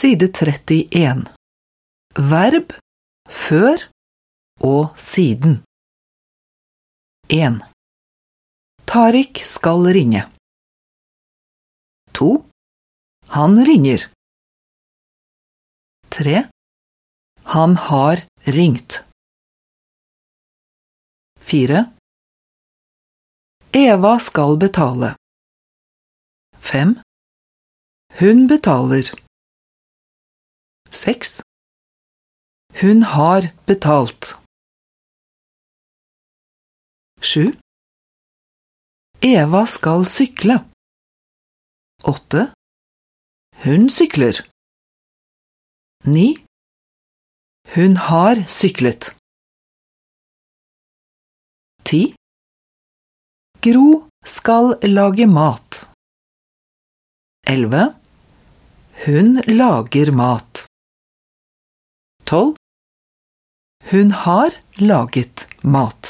Side 31. Verb, før og siden. 1. Tariq skal ringe. 2. Han ringer. 3. Han har ringt. 4. Eva skal betale. 5. Hun betaler. 6. Hun har betalt. 7. Eva skal sykle. 8. Hun sykler. 9. Hun har syklet. 10. Gro skal lage mat. 11. Hun lager mat. 12. Hun har laget mat.